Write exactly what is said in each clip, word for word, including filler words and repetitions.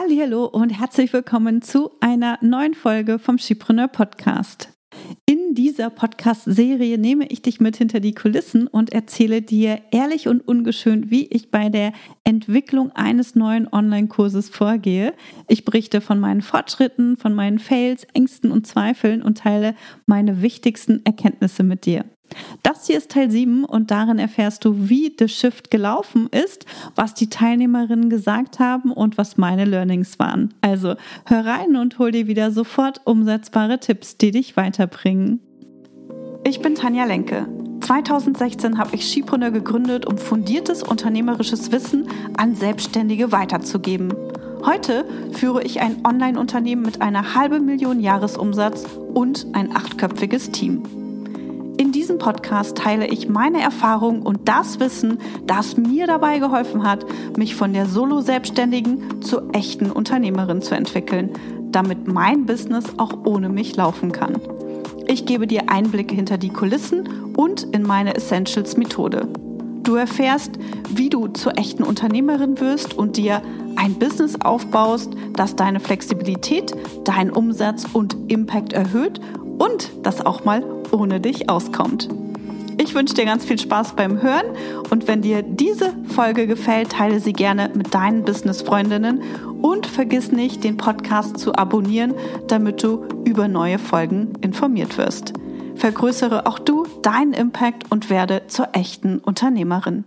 Hallihallo und herzlich willkommen zu einer neuen Folge vom Skipreneur Podcast. In dieser Podcast-Serie nehme ich dich mit hinter die Kulissen und erzähle dir ehrlich und ungeschönt, wie ich bei der Entwicklung eines neuen Online-Kurses vorgehe. Ich berichte von meinen Fortschritten, von meinen Fails, Ängsten und Zweifeln und teile meine wichtigsten Erkenntnisse mit dir. Das hier ist Teil sieben und darin erfährst du, wie The Shift gelaufen ist, was die Teilnehmerinnen gesagt haben und was meine Learnings waren. Also hör rein und hol dir wieder sofort umsetzbare Tipps, die dich weiterbringen. Ich bin Tanja Lenke. zweitausendsechzehn habe ich Skipreneur gegründet, um fundiertes unternehmerisches Wissen an Selbstständige weiterzugeben. Heute führe ich ein Online-Unternehmen mit einer halben Million Jahresumsatz und ein achtköpfiges Team. In diesem Podcast teile ich meine Erfahrungen und das Wissen, das mir dabei geholfen hat, mich von der Solo-Selbstständigen zur echten Unternehmerin zu entwickeln, damit mein Business auch ohne mich laufen kann. Ich gebe dir Einblicke hinter die Kulissen und in meine Essentials-Methode. Du erfährst, wie du zur echten Unternehmerin wirst und dir ein Business aufbaust, das deine Flexibilität, deinen Umsatz und Impact erhöht und das auch mal ohne dich auskommt. Ich wünsche dir ganz viel Spaß beim Hören und wenn dir diese Folge gefällt, teile sie gerne mit deinen Business-Freundinnen und vergiss nicht, den Podcast zu abonnieren, damit du über neue Folgen informiert wirst. Vergrößere auch du deinen Impact und werde zur echten Unternehmerin.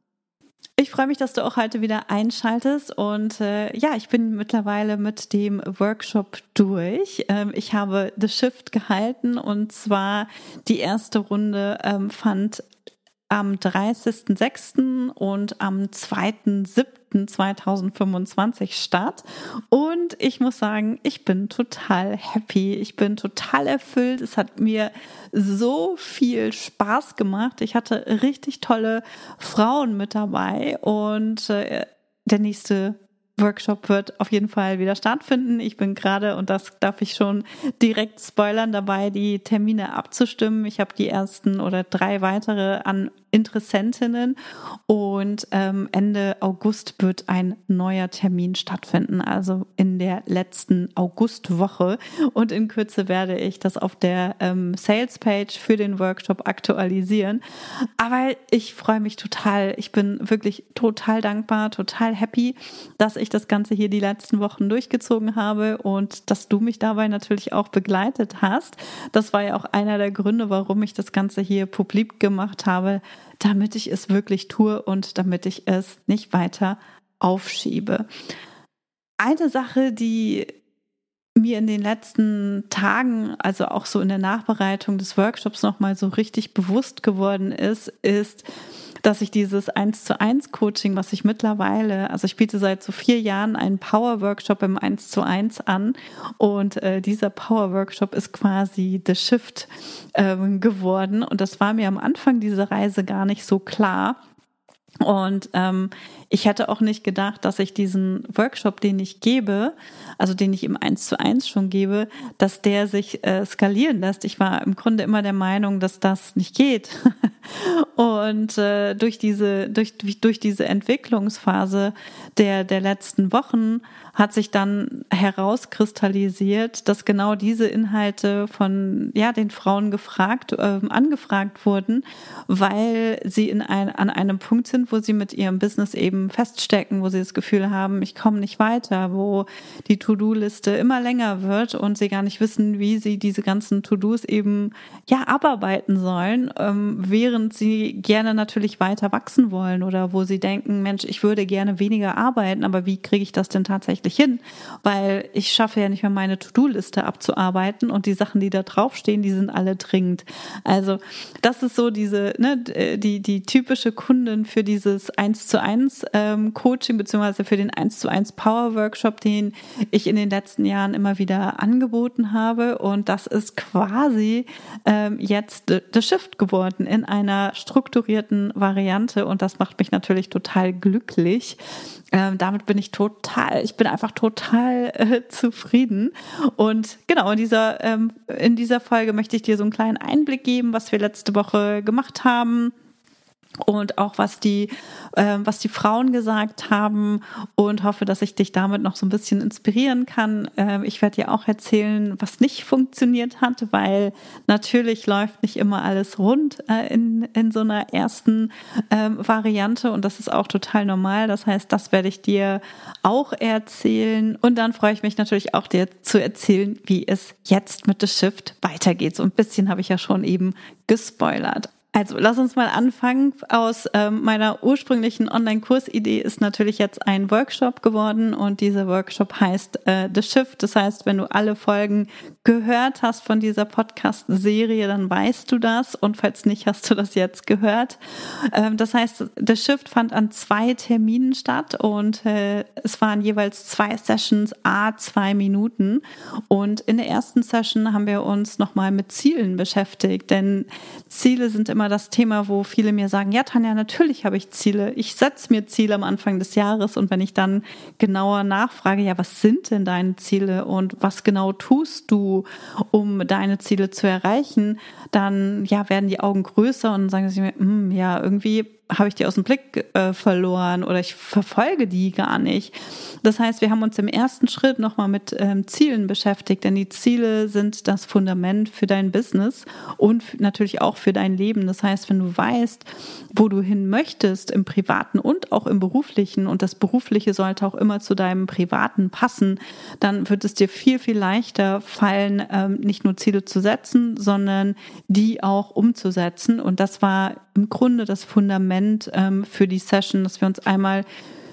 Ich freue mich, dass du auch heute wieder einschaltest und äh, ja, ich bin mittlerweile mit dem Workshop durch. Ähm, ich habe The Shift gehalten und zwar die erste Runde ähm, fand am dreißigsten sechsten und am zweiten siebten zweitausendfünfundzwanzig statt. Und ich muss sagen, ich bin total happy. Ich bin total erfüllt. Es hat mir so viel Spaß gemacht. Ich hatte richtig tolle Frauen mit dabei und äh, der nächste Workshop wird auf jeden Fall wieder stattfinden. Ich bin gerade, und das darf ich schon direkt spoilern, dabei, die Termine abzustimmen. Ich habe die ersten oder drei weitere an Interessentinnen und ähm, Ende August wird ein neuer Termin stattfinden, also in der letzten Augustwoche und in Kürze werde ich das auf der ähm, Sales-Page für den Workshop aktualisieren. Aber ich freue mich total, ich bin wirklich total dankbar, total happy, dass ich das Ganze hier die letzten Wochen durchgezogen habe und dass du mich dabei natürlich auch begleitet hast. Das war ja auch einer der Gründe, warum ich das Ganze hier publik gemacht habe, damit ich es wirklich tue und damit ich es nicht weiter aufschiebe. Eine Sache, die mir in den letzten Tagen, also auch so in der Nachbereitung des Workshops nochmal so richtig bewusst geworden ist, ist, dass ich dieses eins zu eins Coaching, was ich mittlerweile, also ich biete seit so vier Jahren einen Power-Workshop im eins zu eins an und äh, dieser Power-Workshop ist quasi The Shift ähm, geworden und das war mir am Anfang dieser Reise gar nicht so klar. Und ähm, ich hätte auch nicht gedacht, dass ich diesen Workshop, den ich gebe, also den ich im eins zu eins schon gebe, dass der sich äh, skalieren lässt. Ich war im Grunde immer der Meinung, dass das nicht geht. Und äh, durch diese durch durch diese Entwicklungsphase der der letzten Wochen hat sich dann herauskristallisiert, dass genau diese Inhalte von ja den Frauen gefragt äh, angefragt wurden, weil sie in ein, an einem Punkt sind, wo sie mit ihrem Business eben feststecken, wo sie das Gefühl haben, ich komme nicht weiter, wo die To-Do-Liste immer länger wird und sie gar nicht wissen, wie sie diese ganzen To-Dos eben ja abarbeiten sollen, ähm, während sie gerne natürlich weiter wachsen wollen oder wo sie denken, Mensch, ich würde gerne weniger arbeiten, aber wie kriege ich das denn tatsächlich hin? Weil ich schaffe ja nicht mehr meine To-Do-Liste abzuarbeiten und die Sachen, die da draufstehen, die sind alle dringend. Also das ist so diese, ne, die die typische Kundin für dieses eins zu eins ähm, Coaching beziehungsweise für den eins zu eins Power Workshop, den ich in den letzten Jahren immer wieder angeboten habe und das ist quasi ähm, jetzt The Shift geworden in einer strukturierten Variante und das macht mich natürlich total glücklich. Ähm, damit bin ich total, ich bin einfach total äh, zufrieden. Und genau, in dieser, ähm, in dieser Folge möchte ich dir so einen kleinen Einblick geben, was wir letzte Woche gemacht haben. und auch was die, äh, was die Frauen gesagt haben und hoffe, dass ich dich damit noch so ein bisschen inspirieren kann. Äh, ich werde dir auch erzählen, was nicht funktioniert hat, weil natürlich läuft nicht immer alles rund äh, in, in so einer ersten äh, Variante und das ist auch total normal. Das heißt, das werde ich dir auch erzählen und dann freue ich mich natürlich auch dir zu erzählen, wie es jetzt mit The Shift weitergeht. So ein bisschen habe ich ja schon eben gespoilert. Also lass uns mal anfangen. Aus ähm, meiner ursprünglichen Online-Kursidee ist natürlich jetzt ein Workshop geworden und dieser Workshop heißt äh, The Shift. Das heißt, wenn du alle Folgen gehört hast von dieser Podcast-Serie, dann weißt du das und falls nicht, hast du das jetzt gehört. Ähm, das heißt, The Shift fand an zwei Terminen statt und äh, es waren jeweils zwei Sessions, a zwei Minuten und in der ersten Session haben wir uns nochmal mit Zielen beschäftigt, denn Ziele sind immer das Thema, wo viele mir sagen, ja Tanja, natürlich habe ich Ziele. Ich setze mir Ziele am Anfang des Jahres und wenn ich dann genauer nachfrage, ja, was sind denn deine Ziele und was genau tust du, um deine Ziele zu erreichen, dann ja werden die Augen größer und sagen sie mir, hm, ja, irgendwie habe ich die aus dem Blick äh, verloren oder ich verfolge die gar nicht. Das heißt, wir haben uns im ersten Schritt nochmal mit ähm, Zielen beschäftigt, denn die Ziele sind das Fundament für dein Business und f- natürlich auch für dein Leben. Das heißt, wenn du weißt, wo du hin möchtest, im Privaten und auch im Beruflichen und das Berufliche sollte auch immer zu deinem Privaten passen, dann wird es dir viel, viel leichter fallen, ähm, nicht nur Ziele zu setzen, sondern die auch umzusetzen. Und das war im Grunde das Fundament ähm, für die Session, dass wir uns einmal,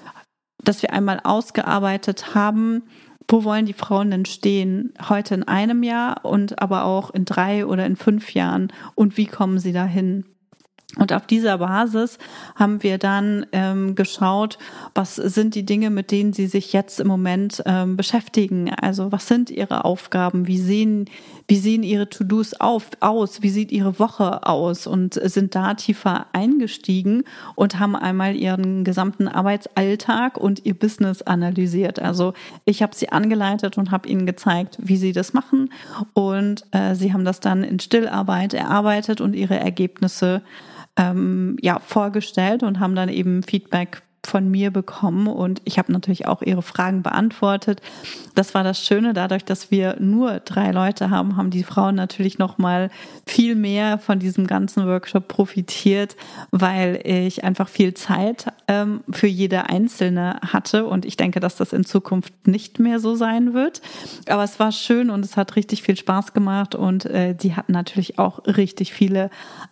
dass wir einmal ausgearbeitet haben, wo wollen die Frauen denn stehen? Heute in einem Jahr und aber auch in drei oder in fünf Jahren und wie kommen sie dahin? Und auf dieser Basis haben wir dann ähm, geschaut, was sind die Dinge, mit denen sie sich jetzt im Moment ähm, beschäftigen. Also was sind ihre Aufgaben? Wie sehen, wie sehen ihre To-Dos auf, aus? Wie sieht ihre Woche aus? Und sind da tiefer eingestiegen und haben einmal ihren gesamten Arbeitsalltag und ihr Business analysiert. Also ich habe sie angeleitet und habe ihnen gezeigt, wie sie das machen. Und äh, sie haben das dann in Stillarbeit erarbeitet und ihre Ergebnisse Ähm, ja, vorgestellt und haben dann eben Feedback von mir bekommen und ich habe natürlich auch ihre Fragen beantwortet. Das war das Schöne, dadurch, dass wir nur drei Leute haben, haben die Frauen natürlich noch mal viel mehr von diesem ganzen Workshop profitiert, weil ich einfach viel Zeit ähm, für jede Einzelne hatte und ich denke, dass das in Zukunft nicht mehr so sein wird. Aber es war schön und es hat richtig viel Spaß gemacht und äh, die hatten natürlich auch richtig viele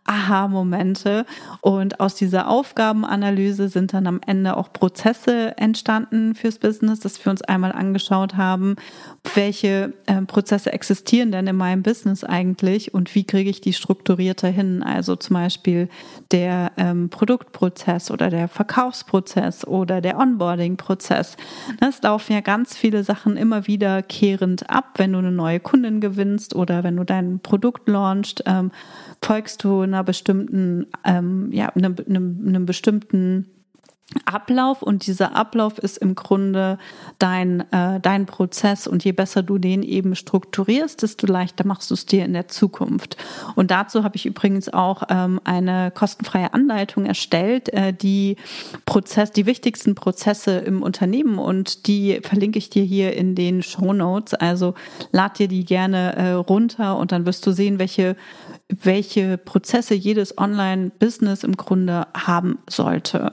Aha-Momente und aus dieser Aufgabenanalyse sind dann am Ende auch Prozesse entstanden fürs Business, dass wir uns einmal angeschaut haben, welche äh, Prozesse existieren denn in meinem Business eigentlich und wie kriege ich die strukturierter hin? Also zum Beispiel der ähm, Produktprozess oder der Verkaufsprozess oder der Onboarding-Prozess. Es laufen ja ganz viele Sachen immer wiederkehrend ab, wenn du eine neue Kundin gewinnst oder wenn du dein Produkt launchst, ähm, folgst du einer bestimmten, ähm, ja, einem, einem, einem bestimmten Ablauf und dieser Ablauf ist im Grunde dein, äh, dein Prozess und je besser du den eben strukturierst, desto leichter machst du es dir in der Zukunft. Und dazu habe ich übrigens auch ähm, eine kostenfreie Anleitung erstellt, äh, die Prozess, die wichtigsten Prozesse im Unternehmen und die verlinke ich dir hier in den Shownotes. Also lad dir die gerne äh, runter und dann wirst du sehen, welche welche Prozesse jedes Online-Business im Grunde haben sollte.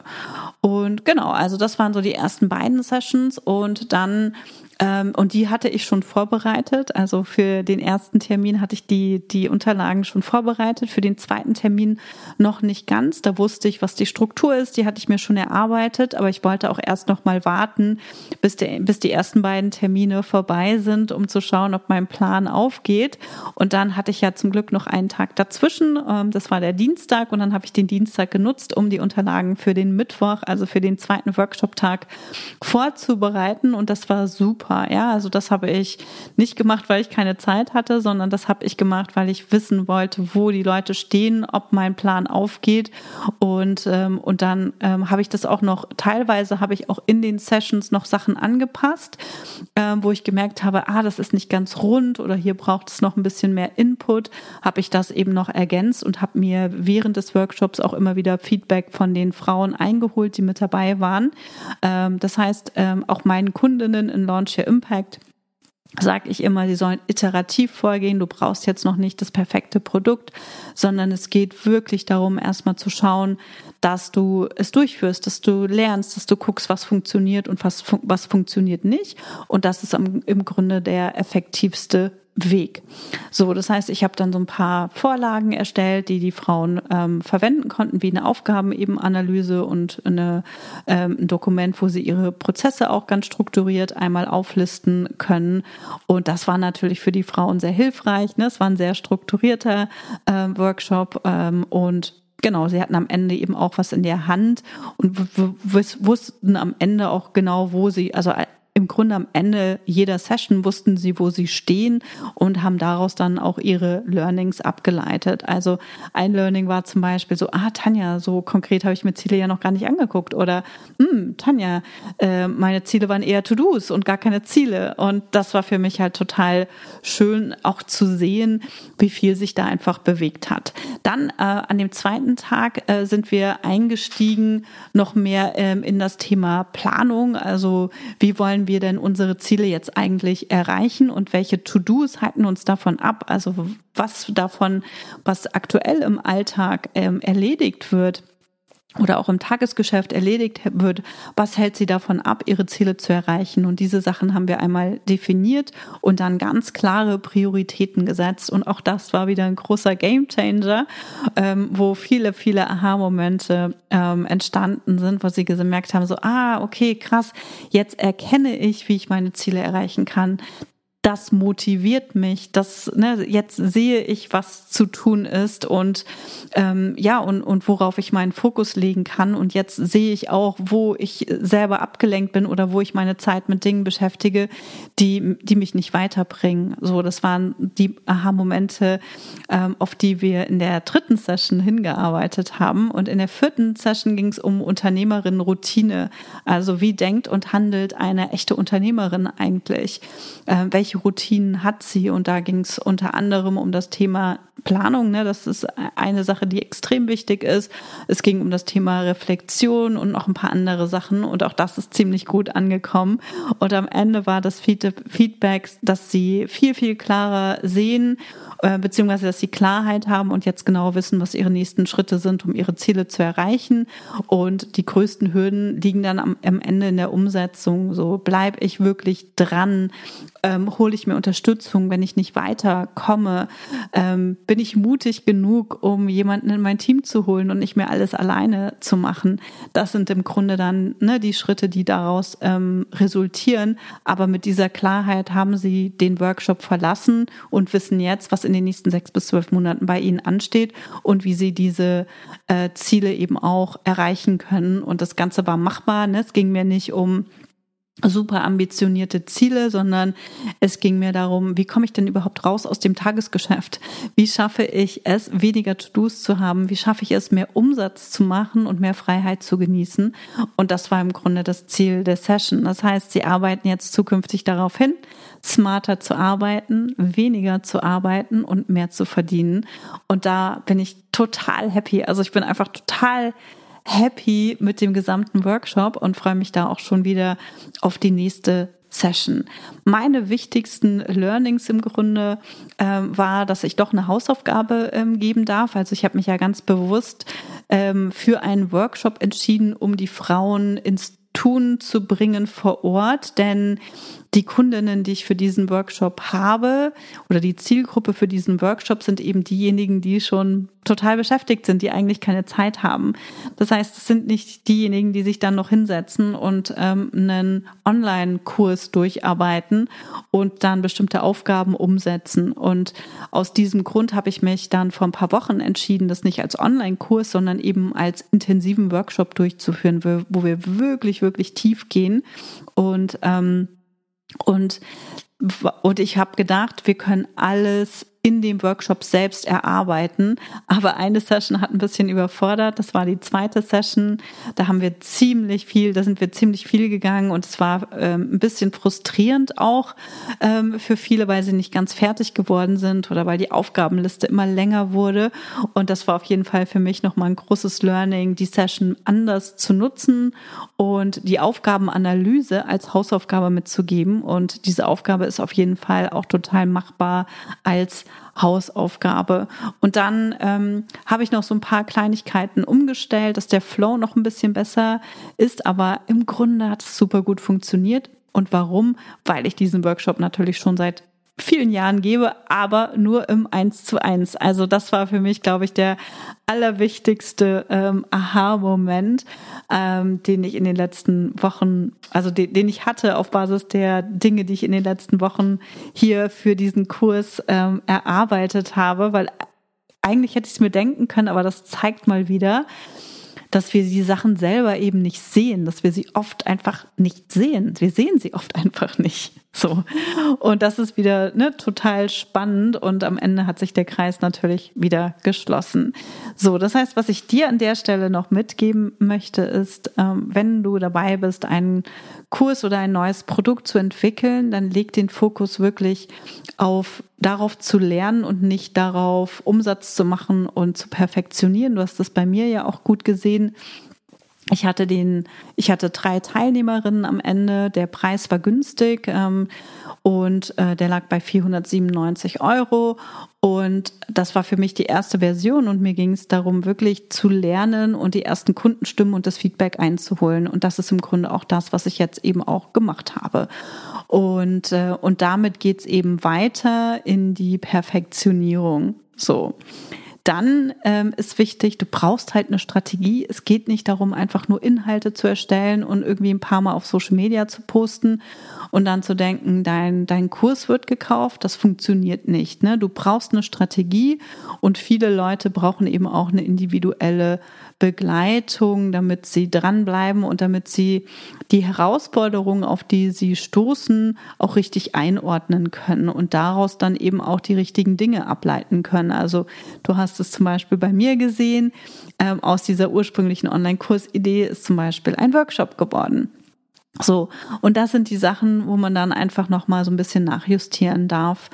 Und genau, also das waren so die ersten beiden Sessions und dann ähm, und die hatte ich schon vorbereitet. Also für den ersten Termin hatte ich die die Unterlagen schon vorbereitet. Für den zweiten Termin noch nicht ganz. Da wusste ich, was die Struktur ist. Die hatte ich mir schon erarbeitet, aber ich wollte auch erst noch mal warten, bis der bis die ersten beiden Termine vorbei sind, um zu schauen, ob mein Plan aufgeht. Und dann hatte ich ja zum Glück noch einen Tag dazwischen. Ähm, das war der Dienstag und dann habe ich den Dienstag genutzt, um die Unterlagen für den Mittwoch, also für den zweiten Workshop-Tag vorzubereiten und das war super. Ja, also das habe ich nicht gemacht, weil ich keine Zeit hatte, sondern das habe ich gemacht, weil ich wissen wollte, wo die Leute stehen, ob mein Plan aufgeht und ähm, und dann ähm, habe ich das auch noch, teilweise habe ich auch in den Sessions noch Sachen angepasst äh, wo ich gemerkt habe, ah, das ist nicht ganz rund oder hier braucht es noch ein bisschen mehr Input, habe ich das eben noch ergänzt und habe mir während des Workshops auch immer wieder Feedback von den Frauen eingeholt, die mit dabei waren. Ähm, das heißt, ähm, auch meinen Kundinnen in Launch Your Impact sage ich immer, sie sollen iterativ vorgehen. Du brauchst jetzt noch nicht das perfekte Produkt, sondern es geht wirklich darum, erstmal zu schauen, dass du es durchführst, dass du lernst, dass du guckst, was funktioniert und was, was funktioniert nicht. Und das ist im Grunde der effektivste Weg. So, das heißt, ich habe dann so ein paar Vorlagen erstellt, die die Frauen ähm, verwenden konnten, wie eine Aufgabenebenanalyse und eine, ähm, ein Dokument, wo sie ihre Prozesse auch ganz strukturiert einmal auflisten können. Und das war natürlich für die Frauen sehr hilfreich. Ne? Es war ein sehr strukturierter äh, Workshop ähm, und genau, sie hatten am Ende eben auch was in der Hand und w- w- wussten am Ende auch genau, wo sie, also im Grunde am Ende jeder Session wussten sie, wo sie stehen und haben daraus dann auch ihre Learnings abgeleitet. Also ein Learning war zum Beispiel so, ah Tanja, so konkret habe ich mir Ziele ja noch gar nicht angeguckt. Oder, hm, Tanja, äh, meine Ziele waren eher To-Dos und gar keine Ziele. Und das war für mich halt total schön auch zu sehen, wie viel sich da einfach bewegt hat. Dann äh, an dem zweiten Tag äh, sind wir eingestiegen noch mehr ähm, in das Thema Planung. Also wie wollen wir denn unsere Ziele jetzt eigentlich erreichen und welche To-Dos halten uns davon ab? Also was davon, was aktuell im Alltag ähm, erledigt wird oder auch im Tagesgeschäft erledigt wird, was hält sie davon ab, ihre Ziele zu erreichen? Und diese Sachen haben wir einmal definiert und dann ganz klare Prioritäten gesetzt. Und auch das war wieder ein großer Gamechanger, ähm, wo viele, viele Aha-Momente ähm, entstanden sind, wo sie gemerkt haben, so, ah, okay, krass, jetzt erkenne ich, wie ich meine Ziele erreichen kann. Das motiviert mich, das, ne, jetzt sehe ich, was zu tun ist und ähm, ja und und worauf ich meinen Fokus legen kann und jetzt sehe ich auch, wo ich selber abgelenkt bin oder wo ich meine Zeit mit Dingen beschäftige, die die mich nicht weiterbringen. So, das waren die Aha-Momente, ähm, auf die wir in der dritten Session hingearbeitet haben und in der vierten Session ging es um Unternehmerinnen-Routine. Also wie denkt und handelt eine echte Unternehmerin eigentlich? Äh, welche Routinen hat sie? Und da ging es unter anderem um das Thema Planung. Ne? Das ist eine Sache, die extrem wichtig ist. Es ging um das Thema Reflexion und noch ein paar andere Sachen. Und auch das ist ziemlich gut angekommen. Und am Ende war das Feedback, dass sie viel, viel klarer sehen, äh, beziehungsweise dass sie Klarheit haben und jetzt genau wissen, was ihre nächsten Schritte sind, um ihre Ziele zu erreichen. Und die größten Hürden liegen dann am, am Ende in der Umsetzung. So bleibe ich wirklich dran, ähm, hole ich mir Unterstützung, wenn ich nicht weiterkomme, ähm, bin ich mutig genug, um jemanden in mein Team zu holen und nicht mehr alles alleine zu machen. Das sind im Grunde dann ne, die Schritte, die daraus ähm, resultieren. Aber mit dieser Klarheit haben sie den Workshop verlassen und wissen jetzt, was in den nächsten sechs bis zwölf Monaten bei ihnen ansteht und wie sie diese äh, Ziele eben auch erreichen können. Und das Ganze war machbar. Ne? Es ging mir nicht um super ambitionierte Ziele, sondern es ging mir darum, wie komme ich denn überhaupt raus aus dem Tagesgeschäft? Wie schaffe ich es, weniger To-Dos zu haben? Wie schaffe ich es, mehr Umsatz zu machen und mehr Freiheit zu genießen? Und das war im Grunde das Ziel der Session. Das heißt, sie arbeiten jetzt zukünftig darauf hin, smarter zu arbeiten, weniger zu arbeiten und mehr zu verdienen. Und da bin ich total happy. Also ich bin einfach total happy mit dem gesamten Workshop und freue mich da auch schon wieder auf die nächste Session. Meine wichtigsten Learnings im Grunde ähm, war, dass ich doch eine Hausaufgabe ähm, geben darf. Also ich habe mich ja ganz bewusst ähm, für einen Workshop entschieden, um die Frauen ins Tun zu bringen vor Ort, denn die Kundinnen, die ich für diesen Workshop habe oder die Zielgruppe für diesen Workshop sind eben diejenigen, die schon total beschäftigt sind, die eigentlich keine Zeit haben. Das heißt, es sind nicht diejenigen, die sich dann noch hinsetzen und ähm, einen Online-Kurs durcharbeiten und dann bestimmte Aufgaben umsetzen. Und aus diesem Grund habe ich mich dann vor ein paar Wochen entschieden, das nicht als Online-Kurs, sondern eben als intensiven Workshop durchzuführen, wo, wo wir wirklich, wirklich tief gehen und ähm, Und, und ich habe gedacht, wir können alles in dem Workshop selbst erarbeiten. Aber eine Session hat ein bisschen überfordert. Das war die zweite Session. Da haben wir ziemlich viel, da sind wir ziemlich viel gegangen und es war ähm, ein bisschen frustrierend auch ähm, für viele, weil sie nicht ganz fertig geworden sind oder weil die Aufgabenliste immer länger wurde. Und das war auf jeden Fall für mich nochmal ein großes Learning, die Session anders zu nutzen und die Aufgabenanalyse als Hausaufgabe mitzugeben. Und diese Aufgabe ist auf jeden Fall auch total machbar als Hausaufgabe. Und dann ähm, habe ich noch so ein paar Kleinigkeiten umgestellt, dass der Flow noch ein bisschen besser ist, aber im Grunde hat es super gut funktioniert. Und warum? Weil ich diesen Workshop natürlich schon seit vielen Jahren gebe, aber nur im Eins zu eins. Also das war für mich, glaube ich, der allerwichtigste ähm, Aha-Moment, ähm, den ich in den letzten Wochen, also den, den ich hatte auf Basis der Dinge, die ich in den letzten Wochen hier für diesen Kurs ähm, erarbeitet habe, weil eigentlich hätte ich es mir denken können, aber das zeigt mal wieder, dass wir die Sachen selber eben nicht sehen, dass wir sie oft einfach nicht sehen. Wir sehen sie oft einfach nicht. So. Und das ist wieder ne, total spannend und am Ende hat sich der Kreis natürlich wieder geschlossen. So, das heißt, was ich dir an der Stelle noch mitgeben möchte, ist, ähm, wenn du dabei bist, einen Kurs oder ein neues Produkt zu entwickeln, dann leg den Fokus wirklich auf darauf zu lernen und nicht darauf, Umsatz zu machen und zu perfektionieren. Du hast das bei mir ja auch gut gesehen. Ich hatte den, ich hatte drei Teilnehmerinnen am Ende. Der Preis war günstig ähm, und äh, der lag bei vierhundertsiebenundneunzig Euro. Und das war für mich die erste Version und mir ging es darum, wirklich zu lernen und die ersten Kundenstimmen und das Feedback einzuholen. Und das ist im Grunde auch das, was ich jetzt eben auch gemacht habe. Und, äh, und damit geht's eben weiter in die Perfektionierung. So. Dann ähm, ist wichtig, du brauchst halt eine Strategie. Es geht nicht darum, einfach nur Inhalte zu erstellen und irgendwie ein paar Mal auf Social Media zu posten und dann zu denken, dein, dein Kurs wird gekauft. Das funktioniert nicht, ne? Du brauchst eine Strategie und viele Leute brauchen eben auch eine individuelle Begleitung, damit sie dranbleiben und damit sie die Herausforderungen, auf die sie stoßen, auch richtig einordnen können und daraus dann eben auch die richtigen Dinge ableiten können. Also du hast es zum Beispiel bei mir gesehen, ähm, aus dieser ursprünglichen Online-Kurs-Idee ist zum Beispiel ein Workshop geworden. So, und das sind die Sachen, wo man dann einfach nochmal so ein bisschen nachjustieren darf.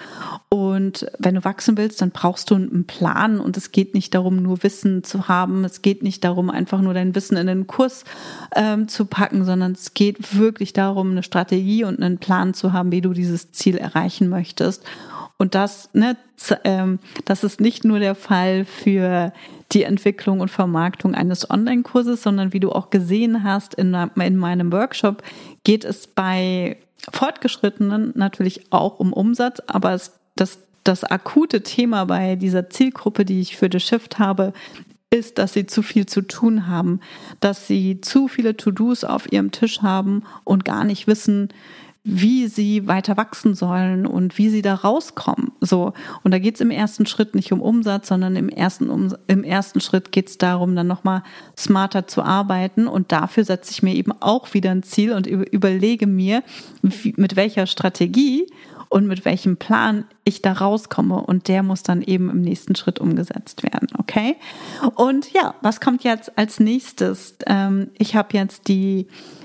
Und wenn du wachsen willst, dann brauchst du einen Plan und es geht nicht darum, nur Wissen zu haben. Es geht nicht darum, einfach nur dein Wissen in den Kurs ähm, zu packen, sondern es geht wirklich darum, eine Strategie und einen Plan zu haben, wie du dieses Ziel erreichen möchtest. Und das, ne, ähm, das ist nicht nur der Fall für die Entwicklung und Vermarktung eines Online-Kurses, sondern wie du auch gesehen hast in, in meinem Workshop, geht es bei Fortgeschrittenen natürlich auch um Umsatz, aber es, das, das akute Thema bei dieser Zielgruppe, die ich für The Shift habe, ist, dass sie zu viel zu tun haben, dass sie zu viele To-Dos auf ihrem Tisch haben und gar nicht wissen, wie sie weiter wachsen sollen und wie sie da rauskommen. So. Und da geht es im ersten Schritt nicht um Umsatz, sondern im ersten, um, im ersten Schritt geht es darum, dann nochmal smarter zu arbeiten. Und dafür setze ich mir eben auch wieder ein Ziel und überlege mir, wie, mit welcher Strategie und mit welchem Plan ich da rauskomme. Und der muss dann eben im nächsten Schritt umgesetzt werden. Okay? Und ja, was kommt jetzt als nächstes? Ähm, ich habe jetzt die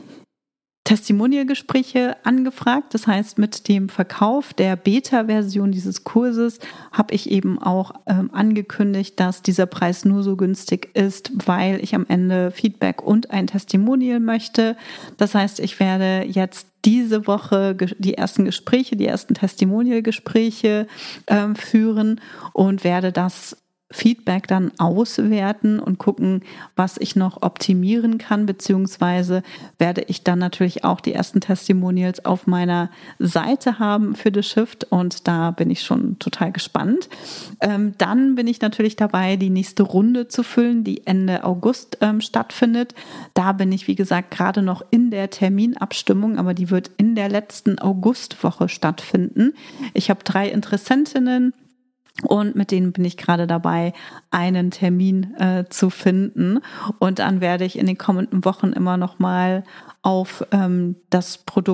Testimonial-Gespräche angefragt. Das heißt, mit dem Verkauf der Beta-Version dieses Kurses habe ich eben auch ähm, angekündigt, dass dieser Preis nur so günstig ist, weil ich am Ende Feedback und ein Testimonial möchte. Das heißt, ich werde jetzt diese Woche die ersten Gespräche, die ersten Testimonial-Gespräche ähm, führen und werde das Feedback dann auswerten und gucken, was ich noch optimieren kann, beziehungsweise werde ich dann natürlich auch die ersten Testimonials auf meiner Seite haben für The Shift und da bin ich schon total gespannt. Ähm, dann bin ich natürlich dabei, die nächste Runde zu füllen, die Ende August ähm, stattfindet. Da bin ich, wie gesagt, gerade noch in der Terminabstimmung, aber die wird in der letzten Augustwoche stattfinden. Ich habe drei Interessentinnen, und mit denen bin ich gerade dabei, einen Termin äh, zu finden. Und dann werde ich in den kommenden Wochen immer noch mal auf ähm, das Produkt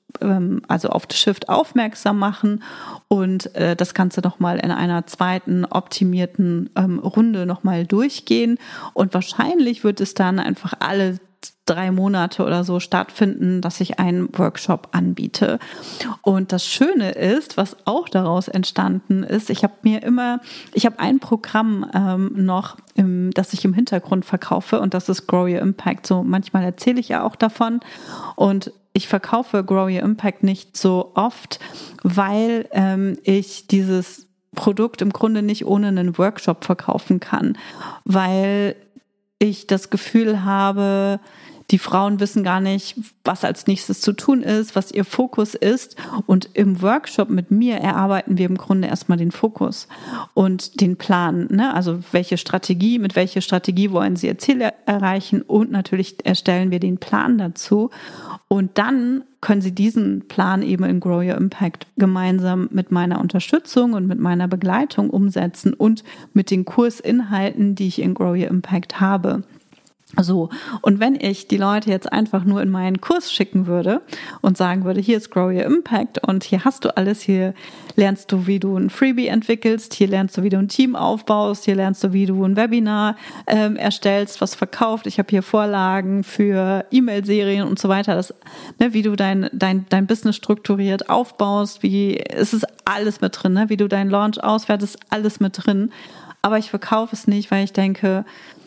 ähm, also auf The Shift aufmerksam machen und äh, das Ganze nochmal in einer zweiten optimierten ähm, Runde nochmal durchgehen. Und wahrscheinlich wird es dann einfach alle drei Monate oder so stattfinden, dass ich einen Workshop anbiete. Und das Schöne ist, was auch daraus entstanden ist, ich habe mir immer, ich habe ein Programm ähm, noch, im, das ich im Hintergrund verkaufe und das ist Grow Your Impact. So manchmal erzähle ich ja auch davon und ich verkaufe Grow Your Impact nicht so oft, weil ähm, ich dieses Produkt im Grunde nicht ohne einen Workshop verkaufen kann, weil ich das Gefühl habe, die Frauen wissen gar nicht, was als nächstes zu tun ist, was ihr Fokus ist. Und im Workshop mit mir erarbeiten wir im Grunde erstmal den Fokus und den Plan. Ne? Also welche Strategie, mit welcher Strategie wollen sie ihr Ziel erreichen? Und natürlich erstellen wir den Plan dazu. Und dann können sie diesen Plan eben in Grow Your Impact gemeinsam mit meiner Unterstützung und mit meiner Begleitung umsetzen und mit den Kursinhalten, die ich in Grow Your Impact habe. So, und wenn ich die Leute jetzt einfach nur in meinen Kurs schicken würde und sagen würde, hier ist Grow Your Impact und hier hast du alles, hier lernst du, wie du ein Freebie entwickelst, hier lernst du, wie du ein Team aufbaust, hier lernst du, wie du ein Webinar ähm, erstellst, was verkauft, ich habe hier Vorlagen für E-Mail-Serien und so weiter, das, ne, wie du dein, dein, dein Business strukturiert aufbaust, wie, es ist alles mit drin, ne, wie du deinen Launch auswertest, alles mit drin, aber ich verkaufe es nicht, weil ich denke,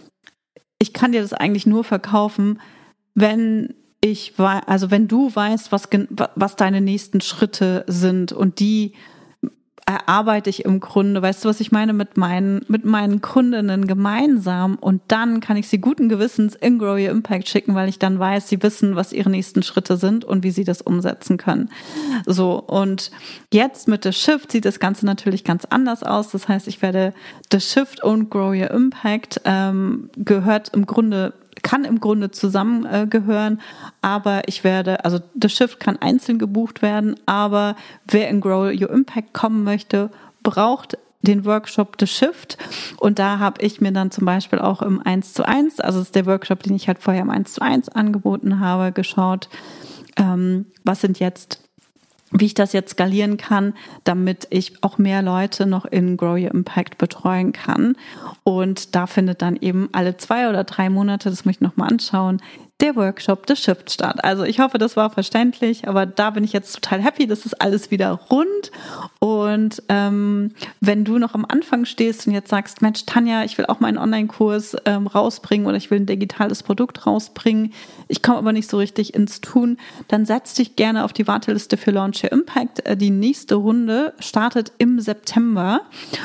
ich kann dir das eigentlich nur verkaufen, wenn ich wei- also wenn du weißt, was, was deine nächsten Schritte sind und die erarbeite ich im Grunde, weißt du, was ich meine, mit meinen, mit meinen Kundinnen gemeinsam und dann kann ich sie guten Gewissens in Grow Your Impact schicken, weil ich dann weiß, sie wissen, was ihre nächsten Schritte sind und wie sie das umsetzen können. So, und jetzt mit The Shift sieht das Ganze natürlich ganz anders aus. Das heißt, ich werde The Shift und Grow Your Impact ähm, gehört im Grunde kann im Grunde zusammengehören, äh, aber ich werde, also The Shift kann einzeln gebucht werden, aber wer in Grow Your Impact kommen möchte, braucht den Workshop The Shift und da habe ich mir dann zum Beispiel auch im eins zu eins, also das ist der Workshop, den ich halt vorher im eins zu eins angeboten habe, geschaut, ähm, was sind jetzt wie ich das jetzt skalieren kann, damit ich auch mehr Leute noch in Grow Your Impact betreuen kann. Und da findet dann eben alle zwei oder drei Monate, das muss ich nochmal anschauen, der Workshop The Shift statt. Also ich hoffe, das war verständlich, aber da bin ich jetzt total happy, das ist alles wieder rund. Und ähm, wenn du noch am Anfang stehst und jetzt sagst, Mensch, Tanja, ich will auch meinen Online-Kurs ähm, rausbringen oder ich will ein digitales Produkt rausbringen, ich komme aber nicht so richtig ins Tun, dann setz dich gerne auf die Warteliste für Launch Your Impact. Die nächste Runde startet im September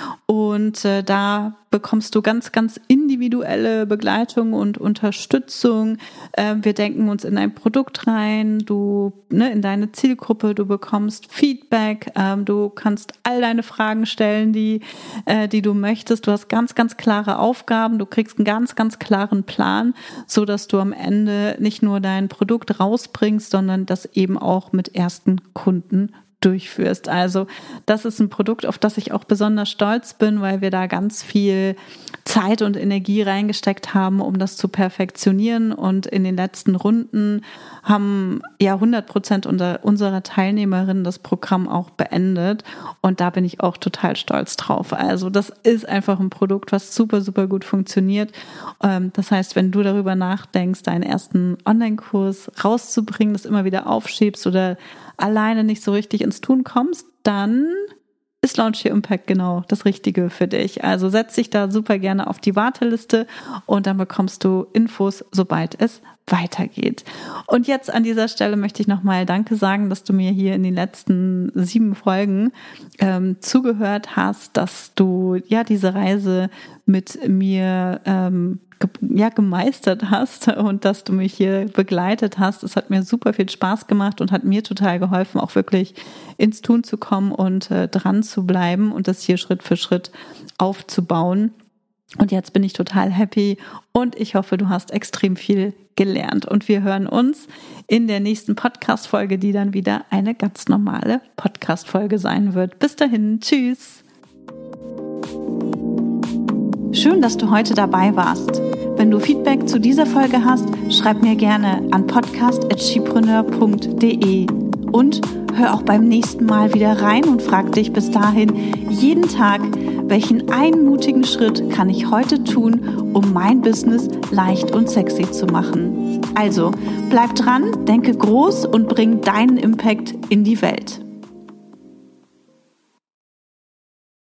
und äh, da bekommst du ganz, ganz individuelle Begleitung und Unterstützung. Äh, wir denken uns in ein Produkt rein, du ne, in deine Zielgruppe, du bekommst Feedback, äh, du kannst all deine Fragen stellen, die, äh, die du möchtest. Du hast ganz, ganz klare Aufgaben, du kriegst einen ganz, ganz klaren Plan, so dass du am Ende nicht nur dein Produkt rausbringst, sondern das eben auch mit ersten Kunden durchführst. Also das ist ein Produkt, auf das ich auch besonders stolz bin, weil wir da ganz viel Zeit und Energie reingesteckt haben, um das zu perfektionieren. Und in den letzten Runden haben ja hundert Prozent unserer Teilnehmerinnen das Programm auch beendet. Und da bin ich auch total stolz drauf. Also das ist einfach ein Produkt, was super, super gut funktioniert. Das heißt, wenn du darüber nachdenkst, deinen ersten Online-Kurs rauszubringen, das immer wieder aufschiebst oder alleine nicht so richtig ins Tun kommst, dann ist Launch Your Impact genau das Richtige für dich. Also setz dich da super gerne auf die Warteliste und dann bekommst du Infos, sobald es weitergeht. Und jetzt an dieser Stelle möchte ich nochmal Danke sagen, dass du mir hier in den letzten sieben Folgen ähm, zugehört hast, dass du ja diese Reise mit mir ähm, ja, gemeistert hast und dass du mich hier begleitet hast. Es hat mir super viel Spaß gemacht und hat mir total geholfen, auch wirklich ins Tun zu kommen und äh, dran zu bleiben und das hier Schritt für Schritt aufzubauen. Und jetzt bin ich total happy und ich hoffe, du hast extrem viel gelernt. Und wir hören uns in der nächsten Podcast-Folge, die dann wieder eine ganz normale Podcast-Folge sein wird. Bis dahin, tschüss! Schön, dass du heute dabei warst. Wenn du Feedback zu dieser Folge hast, schreib mir gerne an podcast at skipreneur punkt de Und hör auch beim nächsten Mal wieder rein und frag dich bis dahin jeden Tag, welchen einen mutigen Schritt kann ich heute tun, um mein Business leicht und sexy zu machen. Also, bleib dran, denke groß und bring deinen Impact in die Welt.